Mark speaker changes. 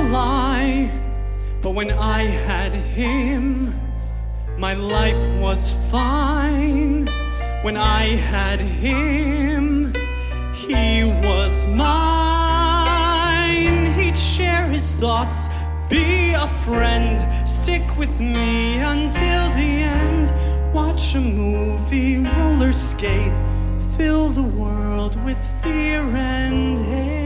Speaker 1: lie, but when I had him, my life was fine. When I had him, he was mine. He'd share his thoughts, be a friend, stick with me until the end. Watch a movie, roller skate, fill the world with fear and hate.